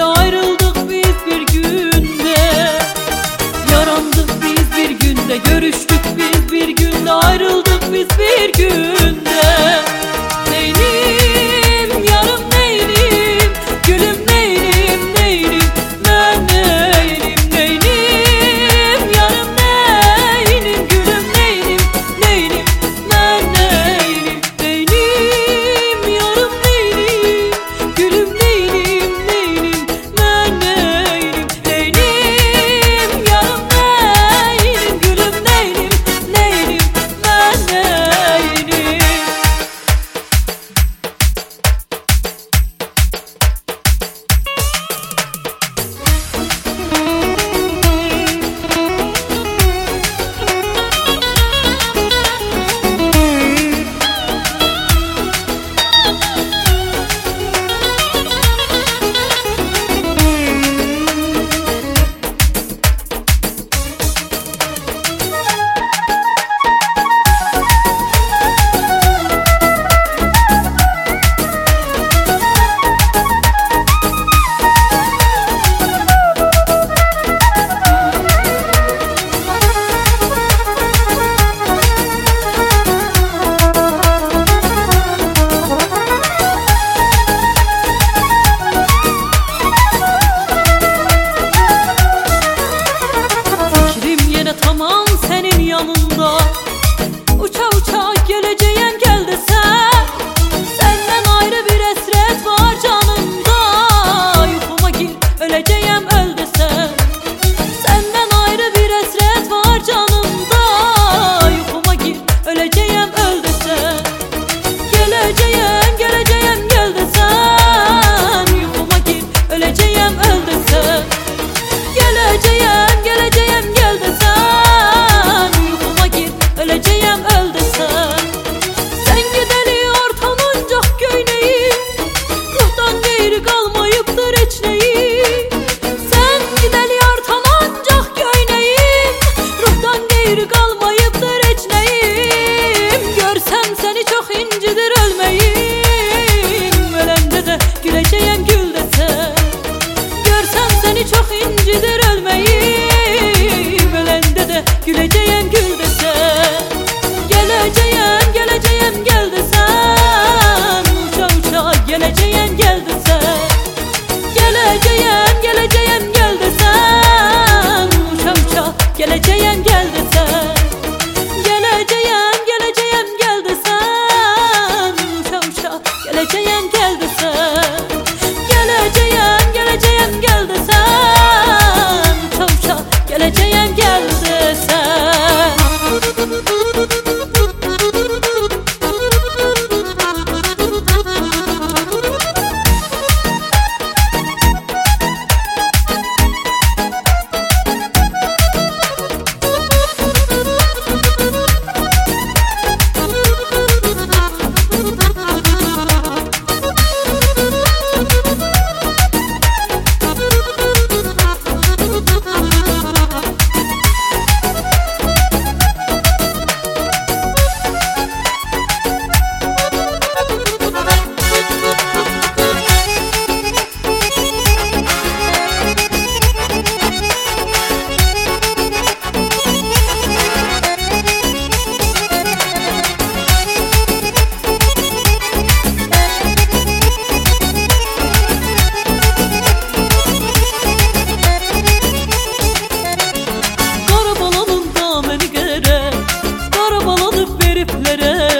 günde, ayrıldık biz bir günde. Yarandık biz bir günde, görüştük biz bir günde, ayrıldık biz bir günde. Neylim yarım, neylim gülüm, neylim neylim ben neylim. Neylim yarım, neylim gülüm, neylim neylim ben neylim. Neylim yarım, neylim gülüm, neylim neylim ben neylim. Neylim yarım, neylim gülüm, neylim neylim ben neylim. Tamam senin yanında, uça uça geleceğim gel desem. Senden ayrı bir esret var canımda, yuhuma gir öleceğim öl desem. Senden ayrı bir esret var canımda, yuhuma gir öleceğim öl desem. Geleceğim geleceğim gel desem, yuhuma gir öleceğim öl desem. Geleceğim geleceğim gel desem, yuhuma gir öleceğim öl desem. Sen gideli ortalancak göyneyim, ruhtan geri kalmayıptır eçneyim. Sen gideli ortalancak göyneyim, ruhtan geri kalmayıptır eçneyim. Görsem seni çok incidir ölmeyim, ölende de güleceğim gül desem. Görsem seni çok incidir ölmeyim, ölende de güleceğim gül desem. Geleceğim geleceğim gel desem, uça uça geleceğim gel desem. Geleceğim geleceğim gel desem, uça uça geleceğim gel desem. Geleceğim geleceğim gel desem, uça uça geleceğim gel desem. Geleceğim geleceğim gel desem, uça uça geleceğim gel desem. Karabalanın da meni gerek, karabalanıp veriplerek.